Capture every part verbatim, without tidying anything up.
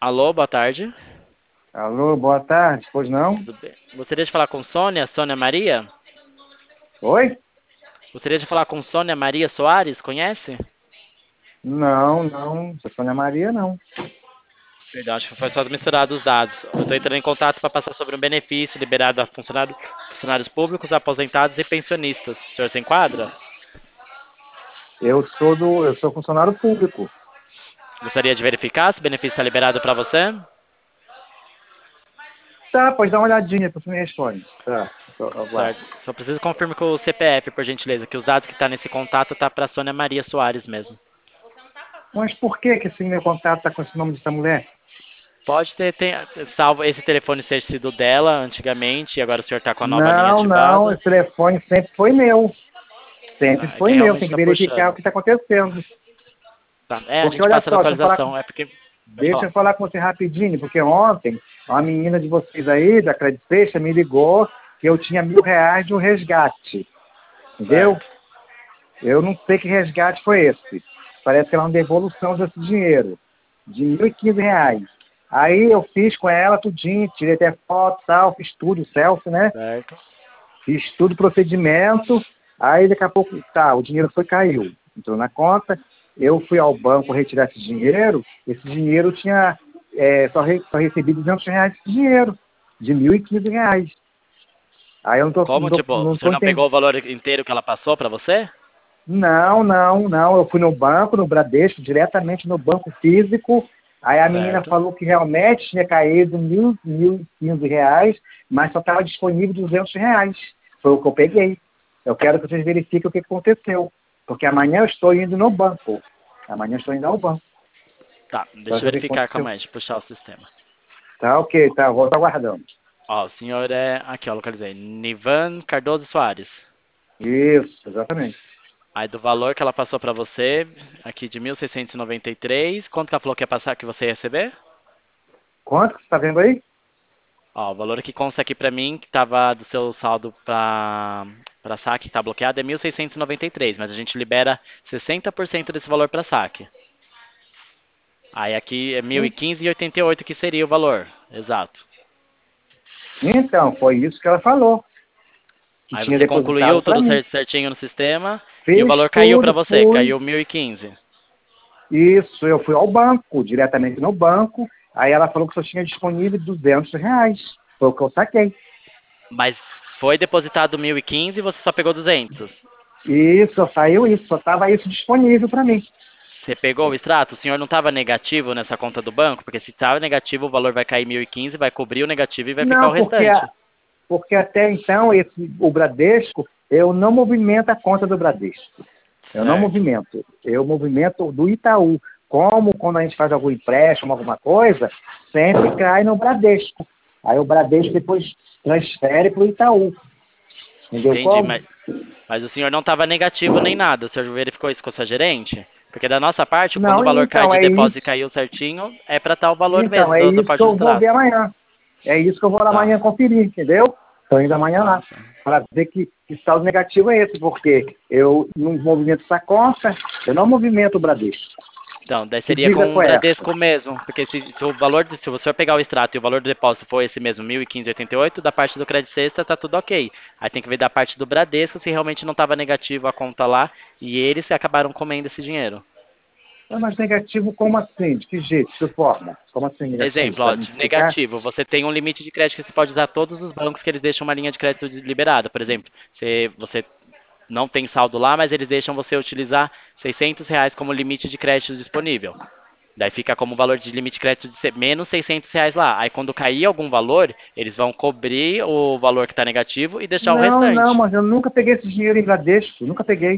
Alô, boa tarde. Alô, boa tarde, pois não? Tudo bem? Gostaria de falar com Sônia, Sônia Maria? Oi? Gostaria de falar com Sônia Maria Soares, conhece? Não, não, sou Sônia Maria, não. Perdão, acho que foi só misturado os dados. Eu estou entrando em contato para passar sobre um benefício liberado a funcionário- funcionários públicos, aposentados e pensionistas. O senhor se enquadra? Eu sou do, eu sou funcionário público. Gostaria de verificar se o benefício está liberado para você? Tá, pode dar uma olhadinha, depois você me responde. Tá, só, aguardo. Certo. Só preciso confirmar com o C P F, por gentileza, que os dados que estão nesse contato tá para Sônia Maria Soares mesmo. Mas por que que esse meu contato tá com esse nome dessa mulher? Pode ter, ter salvo esse telefone ter sido dela antigamente e agora o senhor está com a nova linha Não, não, ativada. esse telefone sempre foi meu. Sempre Tá, é que foi meu, realmente tem que está verificar o puxando. que está acontecendo. Tá. É, a Porque gente olha passa a só, deixa eu falar com, localização, é porque... Pode deixa falar. eu falar com você rapidinho, porque ontem uma menina de vocês aí, da Credit Seixas, me ligou que eu tinha mil reais de um resgate. Entendeu? Certo. Eu não sei que resgate foi esse. Parece que ela é uma devolução desse dinheiro, de mil e quinze reais. Aí eu fiz com ela tudinho, tirei até foto e tal, fiz tudo, selfie, né? Certo. Fiz tudo procedimento. Aí daqui a pouco, tá, o dinheiro foi, caiu. Entrou na conta, eu fui ao banco retirar esse dinheiro, esse dinheiro tinha, é, só, re, só recebi duzentos reais de dinheiro, de mil e quinze reais. Aí eu não tô, não Como, tô, tipo, o não tô senhor não pegou entendendo. o valor inteiro que ela passou para você? Não, não, não. Eu fui no banco, no Bradesco, diretamente no banco físico. Aí a menina Certo. falou que realmente tinha caído mil, mil e quinze reais, mas só estava disponível duzentos reais. Foi o que eu peguei. Eu quero que vocês verifiquem o que aconteceu. Porque amanhã eu estou indo no banco. Amanhã eu estou indo ao banco. Tá, Para deixa eu ver o que verificar, aconteceu. calma aí, deixa eu puxar o sistema. Tá, ok, tá. Vou estar aguardando. Ó, o senhor é... Aqui, ó, localizei. Nivan Cardoso Soares. Isso, exatamente. Aí do valor que ela passou para você, aqui de mil seiscentos e noventa e três, quanto que ela falou que ia passar, que você ia receber? Quanto que você está vendo aí? Ó, o valor que consta aqui pra mim, que tava do seu saldo pra, pra saque, que tá bloqueado, é mil seiscentos e noventa e três, mas a gente libera sessenta por cento desse valor pra saque. Aí aqui é mil e quinze e oitenta e oito que seria o valor, exato. Então, foi isso que ela falou. Que Aí tinha você depositado concluiu para tudo mim. cer- certinho no sistema e o Fiz valor caiu pra tudo, você, fui. caiu mil e quinze. Isso, eu fui ao banco, diretamente no banco, aí ela falou que só tinha disponível duzentos reais. Foi o que eu saquei. Mas foi depositado mil e quinze e você só pegou duzentos. Isso, só saiu isso, só estava isso disponível para mim. Você pegou o extrato? O senhor não estava negativo nessa conta do banco? Porque se estava negativo, o valor vai cair mil e quinze, vai cobrir o negativo e vai ficar Não, o porque, restante. a- porque até então esse, o Bradesco, eu não movimento a conta do Bradesco. Eu não Certo. movimento. Eu movimento do Itaú. Como quando a gente faz algum empréstimo, alguma coisa, sempre cai no Bradesco. Aí o Bradesco depois transfere para o Itaú. Entendeu Entendi, como? mas, mas o senhor não estava negativo nem nada. O senhor verificou isso com a sua gerente? Porque da nossa parte, quando o Não, valor cai então de é depósito e isso. caiu certinho, é para tal valor Então, mesmo, é do, da isso que parte do eu vou ver extrato. amanhã. É isso que eu vou lá Tá, amanhã conferir, entendeu? Estou indo amanhã tá. lá. Para ver que, que saldo negativo é esse, porque eu não movimento essa conta, eu não movimento o Bradesco. Então, daí Que seria diga com o foi essa. Bradesco mesmo, porque se, se o valor, de- se o senhor pegar o extrato e o valor do depósito for esse mesmo, mil e quinze e oitenta e oito, da parte do Credit Sexta tá tudo ok. Aí tem que ver da parte do Bradesco se realmente não estava negativo a conta lá e eles acabaram comendo esse dinheiro. É, mas negativo como assim? De que jeito? De que forma? Como assim negativo? Exemplo, Para ó, me de explicar? negativo, você tem um limite de crédito que você pode usar todos os bancos que eles deixam uma linha de crédito de- liberada. Por exemplo, você, você não tem saldo lá, mas eles deixam você utilizar seiscentos reais como limite de crédito disponível. Daí fica como valor de limite de crédito de ser menos seiscentos reais lá. Aí quando cair algum valor, eles vão cobrir o valor que está negativo e deixar o Não, não, restante. mas eu nunca peguei esse dinheiro em Bradesco, nunca peguei.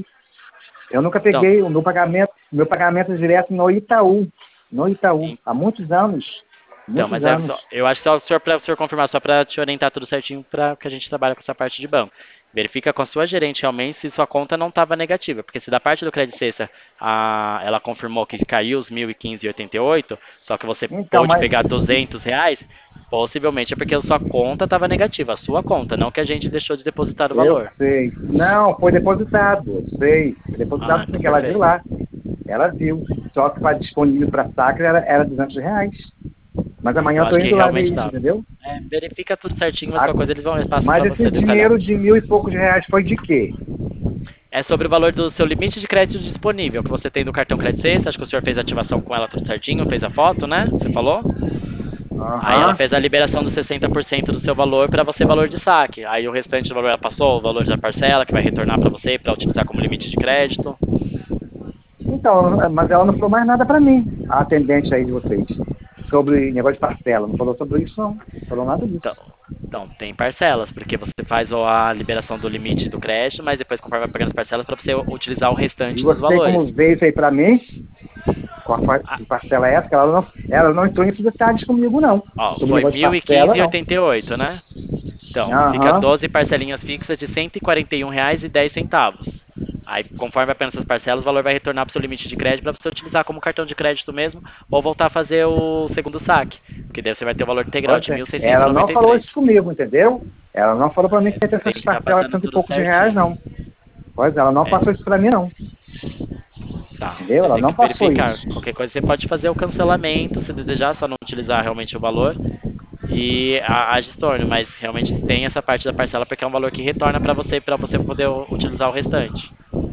Eu nunca Então, peguei o meu pagamento, meu pagamento é direto no Itaú, no Itaú, há muitos anos, Então, muitos mas é anos. só, eu acho que só o senhor, para o senhor confirmar, só para te orientar tudo certinho, para que a gente trabalha com essa parte de banco. Verifica com a sua gerente realmente se sua conta não estava negativa, porque se da parte do Credit Sexta a, ela confirmou que caiu os mil e quinze e oitenta e oito, só que você Então, pôde mas pegar duzentos reais, possivelmente é porque a sua conta estava negativa, a sua conta, não que a gente deixou de depositar o eu valor. sei. Não, foi depositado, eu sei. Foi Ah, depositado então porque ela viu perfeito. lá. Ela viu. Só que para disponível para saque era, era duzentos reais. Mas amanhã Eu eu tô acho que indo lá ver realmente isso, dá. entendeu? É, verifica tudo certinho, mas Ah, qualquer coisa eles vão eles passam mas pra você esse dinheiro detalhado. de mil e poucos reais foi de quê? É sobre o valor do seu limite de crédito disponível que você tem do cartão Credit Sexta. Acho que o senhor fez a ativação com ela tudo certinho, fez a foto, né? Você falou? Aí ela Aham. fez a liberação dos sessenta por cento do seu valor para você valor de saque. Aí o restante do valor ela passou, o valor da parcela que vai retornar para você para utilizar como limite de crédito. Então, mas ela não falou mais nada para mim, a atendente aí de vocês, sobre negócio de parcela. Não falou sobre isso, não. Não falou nada disso. Então, então tem parcelas, porque você faz a liberação do limite do crédito, mas depois conforme vai pagando as parcelas para você utilizar o E restante dos você tem valores. como ver isso aí para mim? Qual fa- Ah, que parcela é essa? Que ela não, ela não entrou nesses detalhes comigo, não. ó, Sobre o foi negócio de mil e parcela, quinze e não. oitenta e oito, né? Então, fica Aham. doze parcelinhas fixas de cento e quarenta e um reais e dez centavos. Aí, conforme vai pagando essas parcelas, o valor vai retornar para o seu limite de crédito para você utilizar como cartão de crédito mesmo ou voltar a fazer o segundo saque. Porque daí você vai ter o valor integral Pois de é. mil seiscentos e Ela não noventa e falou três. isso comigo, entendeu? Ela não falou para mim que ia ter essas Verificar parcelas de passando cento e tudo poucos reais, certinho. não. Pois é, ela não É, passou isso para mim, não. tá. Entendeu? Você Ela tem não que passou verificar. isso. Qualquer coisa você pode fazer o cancelamento, se desejar, só não utilizar realmente o valor. E a, a estorno, mas realmente tem essa parte da parcela porque é um valor que retorna para você, para você poder u- utilizar o restante.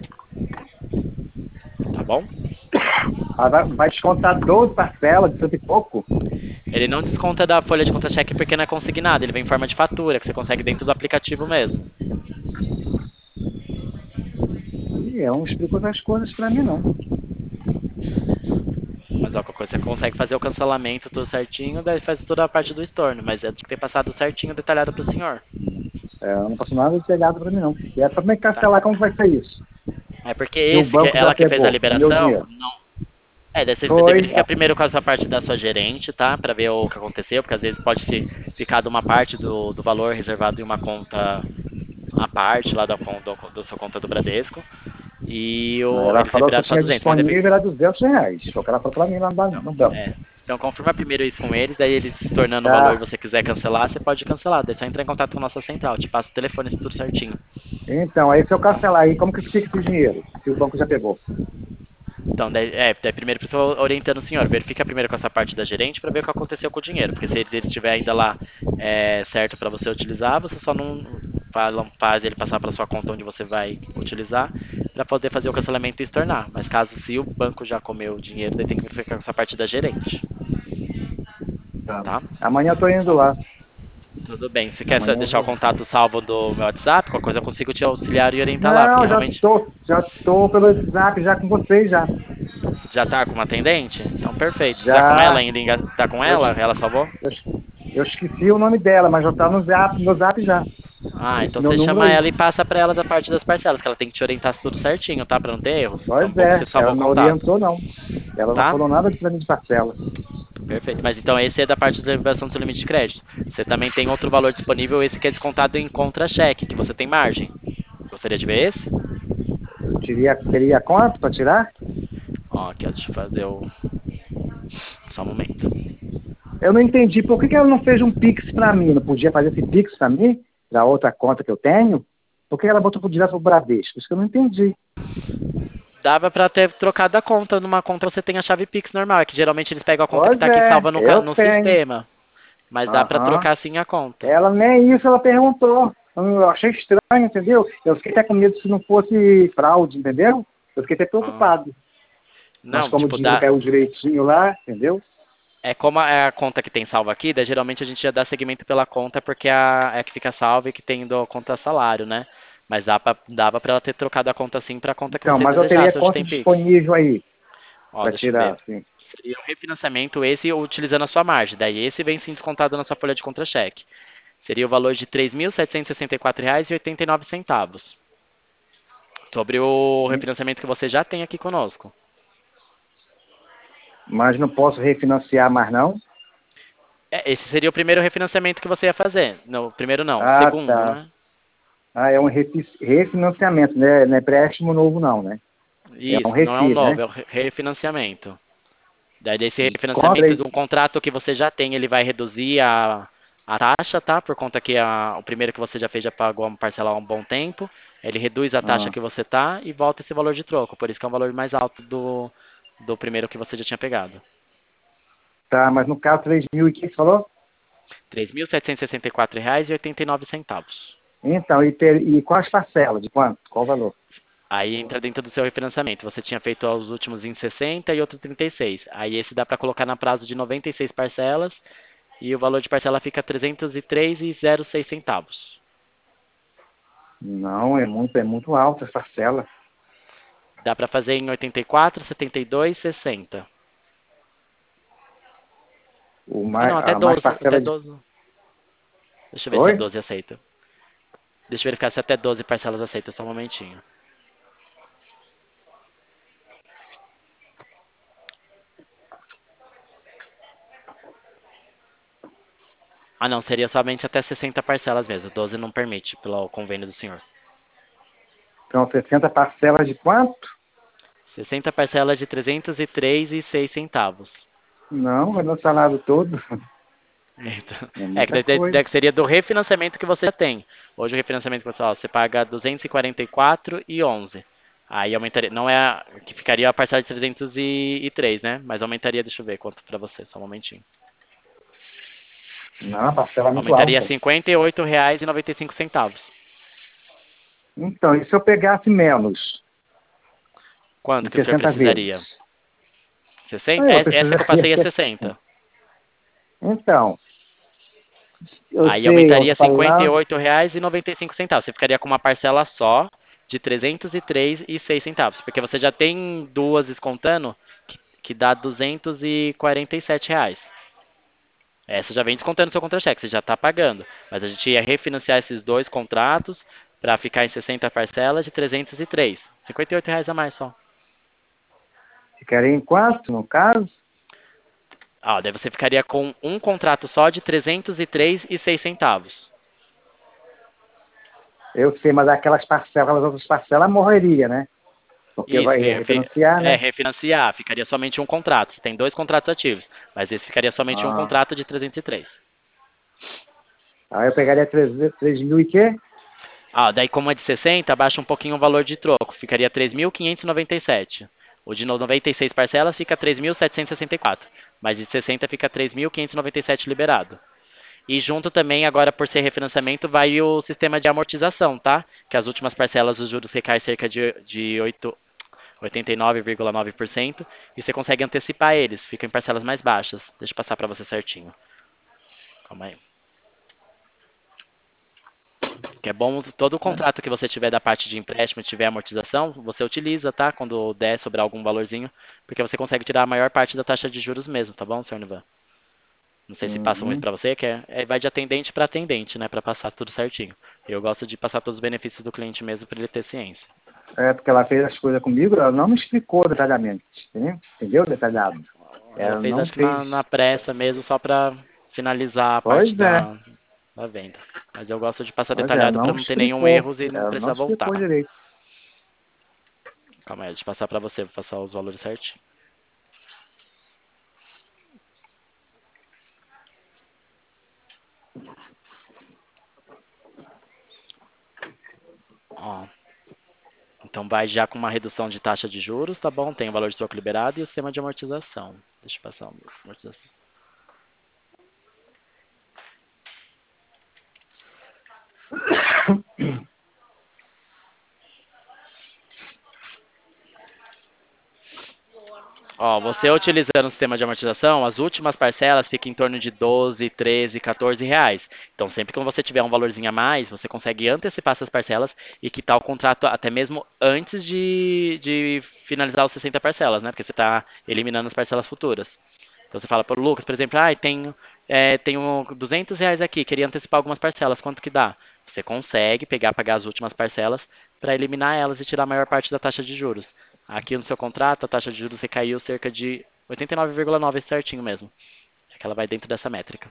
Tá bom? Ela vai, vai descontar doze parcelas de cento e pouco. Ele não desconta da folha de contra-cheque porque não é consignado, ele vem em forma de fatura, que você consegue dentro do aplicativo mesmo. E ela não explicou essas coisas para mim, não. Mas ó, qualquer coisa você consegue fazer o cancelamento tudo certinho, daí faz toda a parte do estorno, mas é de ter passado certinho, detalhado pro senhor. É, ela não passou nada detalhado para mim, não. E é para me Tá? cancelar, como vai ser isso? É porque Se o esse, que banco já ela que fez a pegou o meu liberação, dinheiro. não. É, daí você Foi. verifica primeiro com essa parte da sua gerente, tá? Pra ver o que aconteceu, porque às vezes pode se ficar de uma parte do, do valor reservado em uma conta à parte lá da, conta- do, do sua conta do Bradesco. E o, Ela eles falou que eu liberaram só tinha duzentos, mas deve- disponível era duzentos reais. Foi o que ela falou para mim lá no no banco. é. Então confirma primeiro isso com eles, daí eles se tornando o valor e Tá. você quiser cancelar, você pode cancelar. Daí é só entrar em contato com a nossa central, te passa o telefone, isso tudo certinho. Então, aí se eu Tá? cancelar aí, como que fica esse dinheiro? Se o banco já pegou. Então, daí, é, daí primeiro pessoa orientando o senhor, verifica primeiro com essa parte da gerente para ver o que aconteceu com o dinheiro, porque se ele ele estiver ainda lá é, certo para você utilizar, você só não fala- faz ele passar para sua conta onde você vai utilizar para poder fazer o cancelamento e estornar. Mas caso se o banco já comeu o dinheiro, daí tem que verificar com essa parte da gerente, Tá. tá? Amanhã eu tô indo lá. Tudo bem. Se quer só Amanhã eu deixar o vou. contato salvo do meu WhatsApp, qualquer coisa eu consigo te auxiliar e orientar lá, porque Não, já realmente tô, já tô pelo WhatsApp já com vocês já. já tá com uma atendente? Então perfeito. Tá com ela Já. ainda? enga- Tá com Eu, ela? Ela salvou? eu, eu esqueci o nome dela, mas já tá no zap, no zap já. Ah, Esse então meu você número chama aí. ela e passa pra ela da parte das parcelas, que ela tem que te orientar tudo certinho, tá? Pra não ter erros. Então Pois bom que é, você salvou ela o não contato, orientou não. Ela não tá? falou nada pra mim de parcela. Perfeito. Mas então esse é da parte da liberação do seu limite de crédito. Você também tem outro valor disponível, esse que é descontado em contra-cheque, que você tem margem. Gostaria de ver esse? Eu teria, teria quanto pra tirar? Ó, aqui, ó, deixa eu fazer o... Só um momento. Eu não entendi por que, que ela não fez um Pix pra mim. Não podia fazer esse Pix pra mim, da outra conta que eu tenho? Por que ela botou pro direto pro Bradesco? Isso que eu não entendi. Dava pra ter trocado a conta. Numa conta você tem a chave Pix normal, é que geralmente eles pegam a conta que Pois tá aqui é, salva no, ca- eu no tenho. sistema. Mas dá pra Aham. trocar sim a conta. Ela nem isso ela perguntou. Eu achei estranho, entendeu? Eu fiquei até com medo se não fosse fraude, entendeu? Eu fiquei até Ah. preocupado. Mas Não, como o tipo, dinheiro dá. caiu direitinho lá, entendeu? É como a, é a conta que tem salva aqui, daí geralmente a gente já dá segmento pela conta porque é a, é a que fica salva e que tem do conta salário, né? Mas dá pra, dava pra ela ter trocado a conta sim pra conta que Então, você mas eu teria desejasse, hoje quanto tem Pix. disponível aí Ó, para deixa eu ver. tirar, assim. Seria um refinanciamento esse utilizando a sua margem. Daí esse vem sim descontado na sua folha de contra-cheque. Seria o valor de três mil setecentos e sessenta e quatro reais e oitenta e nove centavos. Sobre o refinanciamento que você já tem aqui conosco. Mas não posso refinanciar mais não? É, esse seria o primeiro refinanciamento que você ia fazer. Não, o primeiro não, o Ah, segundo, tá. né? Ah, é um refi- refinanciamento, né? Não é empréstimo novo não, né? É um Isso, não é um refi, novo, né? é um re- refinanciamento. Daí desse Quanto refinanciamento aí? de um contrato que você já tem, ele vai reduzir a, a taxa, tá? Por conta que a, o primeiro que você já fez já pagou uma parcela há um bom tempo. Ele reduz a taxa Ah, que você tá e volta esse valor de troco. Por isso que é um valor mais alto do, do primeiro que você já tinha pegado. Tá, mas no caso, três mil e que você falou? três mil setecentos e sessenta e quatro reais e oitenta e nove centavos. Então, e, ter, e quais parcelas? De quanto? Qual o valor? Aí entra dentro do seu refinanciamento. Você tinha feito os últimos em sessenta e outros trinta e seis. Aí esse dá para colocar na prazo de noventa e seis parcelas e o valor de parcela fica trezentos e três reais e zero seis centavos. Não, é muito, é muito alta essa parcela. Dá para fazer em oitenta e quatro, setenta e dois, sessenta. O Ah, mais, não, até a mais doze, até parcela de... doze. Deixa eu ver se é Oi? doze aceita. Deixa eu verificar se até doze parcelas aceita, só um momentinho. Ah, não, seria somente até sessenta parcelas mesmo. doze não permite, pelo convênio do senhor. Então, sessenta parcelas de quanto? sessenta parcelas de trezentos e três reais e seis centavos. Não, é no salário todo. Então, É é que muita daí- coisa. daí seria do refinanciamento que você já tem. Hoje o refinanciamento que você, ó, você paga duzentos e quarenta e quatro reais e onze. Aí aumentaria, não é a, que ficaria a parcela de trezentos e três, né? Mas aumentaria, deixa eu ver quanto para você, só um momentinho. Não, a parcela é muito Aumentaria alta. cinquenta e oito reais e noventa e cinco centavos. Então, e se eu pegasse menos, Quanto em que o senhor sessenta vezes? precisaria? sessenta? Ah, eu É- Essa que eu precisaria passei é ter... sessenta. Então, eu Aí sei, eu aumentaria tô cinquenta e falando... oito reais e noventa e cinco centavos. Você ficaria com uma parcela só de trezentos e três reais e seis centavos, porque você já tem duas descontando, que, que dá duzentos e quarenta e sete reais. Essa já vem descontando seu contra-cheque, você já está pagando. Mas a gente ia refinanciar esses dois contratos para ficar em sessenta parcelas de trezentos e três. cinquenta e oito reais a mais só. Ficaria em quanto, no caso? Ah, daí você ficaria com um contrato só de trezentos e três reais e seis centavos. Eu sei, mas aquelas parcelas, aquelas outras parcelas morreria, né? Porque Isso, vai fi- fi- refinanciar, é né? refinanciar, ficaria somente um contrato. Você tem dois contratos ativos, mas esse ficaria somente um Ah, contrato de trezentos e três. aí eu pegaria três mil e quê? Ah, daí como é de sessenta, abaixa um pouquinho o valor de troco, ficaria três mil quinhentos e noventa e sete. O de noventa e seis parcelas fica três mil setecentos e sessenta e quatro, mas de sessenta fica três mil quinhentos e noventa e sete liberado. E junto também, agora por ser refinanciamento, vai o sistema de amortização, tá? Que as últimas parcelas os juros recaem cerca de, de oito oitenta e nove vírgula nove por cento e você consegue antecipar eles, ficam em parcelas mais baixas. Deixa eu passar para você certinho. Calma aí. Que é bom, todo o contrato que você tiver da parte de empréstimo e tiver amortização, você utiliza, tá? Quando der sobrar algum valorzinho, porque você consegue tirar a maior parte da taxa de juros mesmo, tá bom, senhor Nivan? Não sei se passam isso Uhum. para você, que é, é- vai de atendente para atendente, né? Para passar tudo certinho. Eu gosto de passar todos os benefícios do cliente mesmo para ele ter ciência. É porque ela fez as coisas comigo, ela não me explicou detalhadamente, entendeu? Entendeu? Detalhado. Ela Ela fez, não acho que fez. na, na pressa mesmo, só para finalizar a parte Pois é, da, da venda. Mas eu gosto de passar pois é, ela detalhado para não não ter nenhum explicou. erro e não Ela não precisar explicou voltar. direito. Calma aí, deixa eu passar para você, vou passar os valores certinho. Ó, então vai já com uma redução de taxa de juros, tá bom? Tem o valor de troco liberado e o sistema de amortização. Deixa eu passar a amortização. Ó, você utilizando o sistema de amortização, as últimas parcelas ficam em torno de doze, treze, quatorze reais. Então, sempre que você tiver um valorzinho a mais, você consegue antecipar essas parcelas e quitar o contrato até mesmo antes de, de finalizar os sessenta parcelas, né? Porque você está eliminando as parcelas futuras. Então, você fala para o Lucas, por exemplo, ah, tenho, é, tenho duzentos reais aqui, queria antecipar algumas parcelas, quanto que dá? Você consegue pegar, pagar as últimas parcelas para eliminar elas e tirar a maior parte da taxa de juros. Aqui no seu contrato, a taxa de juros recaiu cerca de oitenta e nove vírgula nove certinho mesmo. É que ela vai dentro dessa métrica.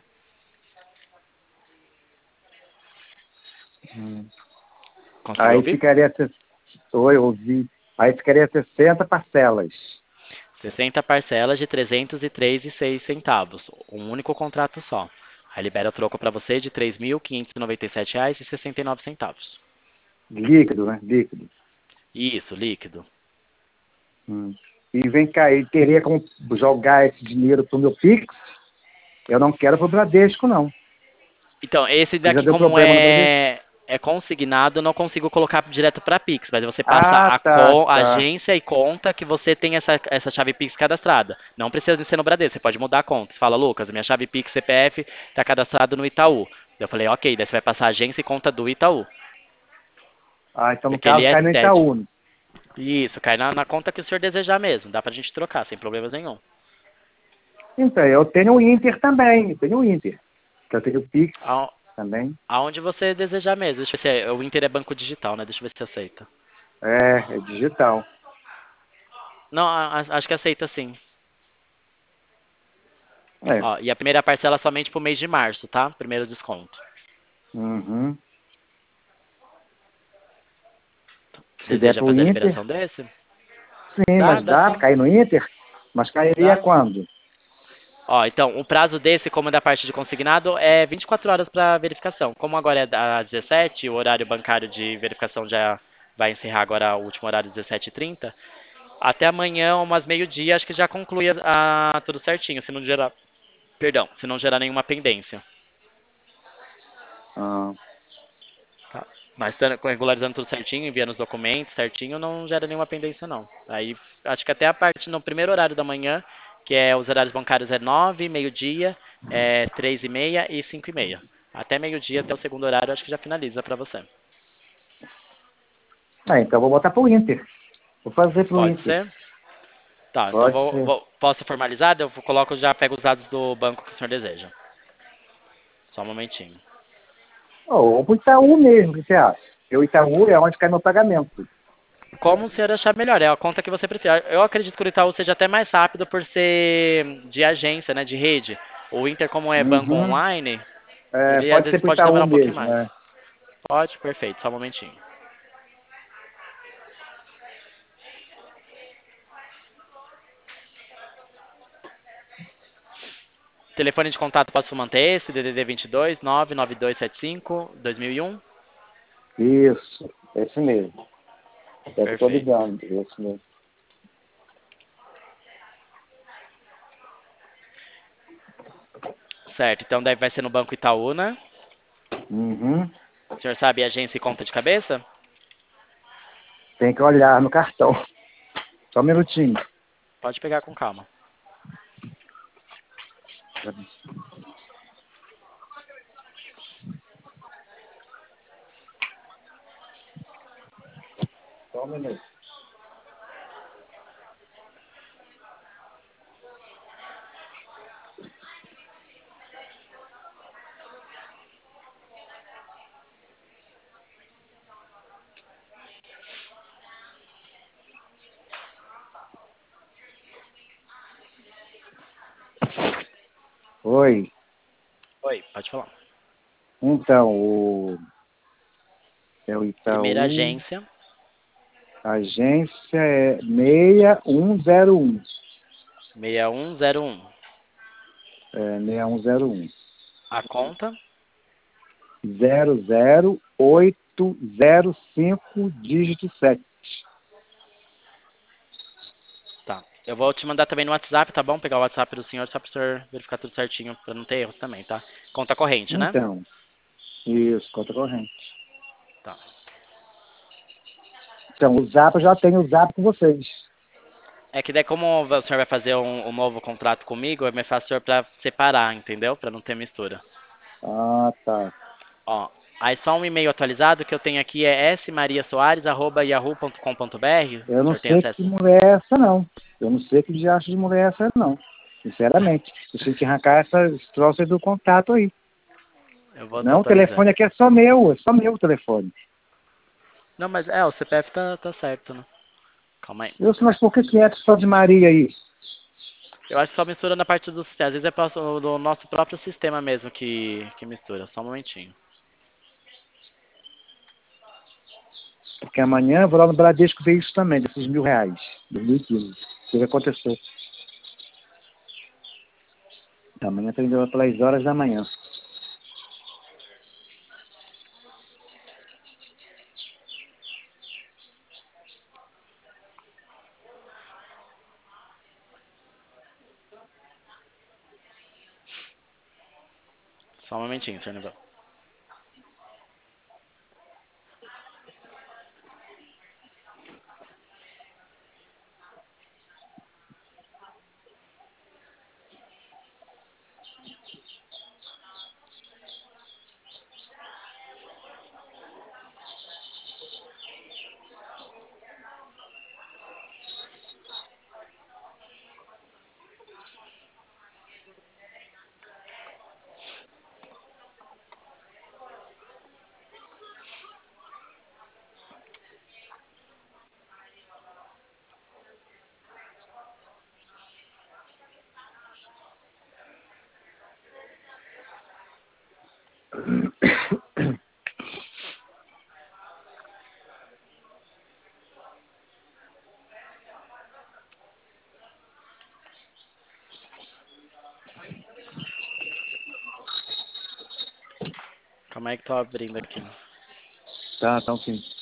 Hum. Conseguiu Aí ouvir? ficaria. ses- Oi, eu ouvi. Aí ficaria sessenta parcelas. sessenta parcelas de trezentos e três reais e seis centavos. Um único contrato só. Aí libera o troco para você de três mil quinhentos e noventa e sete reais e sessenta e nove centavos. Líquido, né? Líquido. Isso, líquido. Hum. E vem cá, ele teria como jogar esse dinheiro pro meu Pix? eu não quero pro Bradesco, não. Então, esse Porque já daqui, deu como problema no Bradesco. é, é consignado, eu não consigo colocar direto para Pix, mas você passa Ah, a, tá, co- a tá. agência e conta que você tem essa, essa chave Pix cadastrada. Não precisa de ser no Bradesco, você pode mudar a conta. Você fala, Lucas, minha chave Pix C P F está cadastrado no Itaú. Eu falei, ok, daí você vai passar a agência e conta do Itaú. Ah, então no Porque ele caso é, cai no é de- Itaú, né? isso, cai na, na conta que o senhor desejar mesmo. Dá pra gente trocar, sem problemas nenhum. Então, eu tenho o Inter também, eu tenho o Inter. Que eu tenho o Pix A- também. Aonde você desejar mesmo. Deixa eu ver se é, o Inter é banco digital, né? Deixa eu ver se aceita. É, é digital. Não, a- a- acho que aceita sim. É. Ó, e a primeira parcela é somente pro mês de março, tá? Primeiro desconto. Uhum. Se der Deseja pro fazer a Inter, liberação desse? sim, Dá, mas dá dá pra sim. cair no Inter? Mas cairia Dá. quando? Ó, então, o prazo desse, como é da parte de consignado, é vinte e quatro horas para verificação. Como agora é às dezessete, o horário bancário de verificação já vai encerrar agora o último horário dezessete e trinta. Até amanhã, umas meio-dia, acho que já conclui a, a- tudo certinho, se não gerar, perdão, se não gerar nenhuma pendência. Ah, Tá. Mas tando- regularizando tudo certinho, enviando os documentos certinho, não gera nenhuma pendência, não. Aí, acho que até a parte, no primeiro horário da manhã, que é os horários bancários é nove, meio-dia, é três e meia e cinco e meia. Até meio-dia, até o segundo horário, acho que já finaliza para você. ah, então vou botar pro Inter. Vou fazer pro Pode Inter. ser? Tá, então Pode vou, ser. vou- posso formalizar? Eu coloco, já pego os dados do banco que o senhor deseja. Só um momentinho. Ou ou pro Itaú mesmo, o que você acha? Porque o Itaú é onde cai meu pagamento. Como o senhor achar melhor, é a conta que você prefere. Eu acredito que o Itaú seja até mais rápido por ser de agência, né, de rede. O Inter, como é banco Uhum. online, É, ele às pode ser vezes pro pode Itaú demorar um pouquinho mesmo, mais. é. Pode, perfeito, só um momentinho. Telefone de contato posso manter esse, D D D vinte e dois, nove nove dois sete cinco, dois mil e um? Isso, esse mesmo. É que eu tô Perfeito. ligando, esse mesmo. Certo, então deve vai ser no Banco Itaú, né? Uhum. O senhor sabe a agência e conta de cabeça? Tem que olhar no cartão. Só um minutinho. Pode pegar com calma. Só um minuto. Oi. Oi, pode falar. Então, o, é o Primeira Itaú, agência, a agência é seis um zero um. seis um zero um. É seis um zero um. A conta, zero zero oito zero cinco dígito sete. tá. Eu vou te mandar também no WhatsApp, tá bom? Pegar o WhatsApp do senhor só para o senhor verificar tudo certinho, para não ter erros também, tá? Conta corrente, né? Então, isso, conta corrente. Tá. Então, o Zap, eu já tenho o Zap com vocês. É que daí como o senhor vai fazer um, um novo contrato comigo, é mais fácil o senhor para separar, entendeu? Para não ter mistura. Ah, tá. Ó, aí só um e-mail atualizado que eu tenho aqui é smariasoares arroba yahoo ponto com ponto br. Eu O não senhor tem sei que acesso? mulher é essa, não. Eu não sei que diacho de mulher é essa, não. Sinceramente. Você tem que arrancar essas troças do contato aí. Eu vou estar Não, o telefone atualizando. aqui é só meu, é só meu o telefone. Não, mas é, o C P F tá, tá certo, né? Calma aí. Eu sei, mas por que que é só de Maria aí? Eu acho que só mistura na parte do sistema. Às vezes é próximo do nosso próprio sistema mesmo que, que mistura. Só um momentinho. Porque amanhã eu vou lá no Bradesco ver isso também, desses mil reais. dois mil e quinze. O que aconteceu? Amanhã tem pelas horas da manhã. Só um momentinho, senhor Nibel. Calma aí que tô abrindo aqui. Tá, então sim.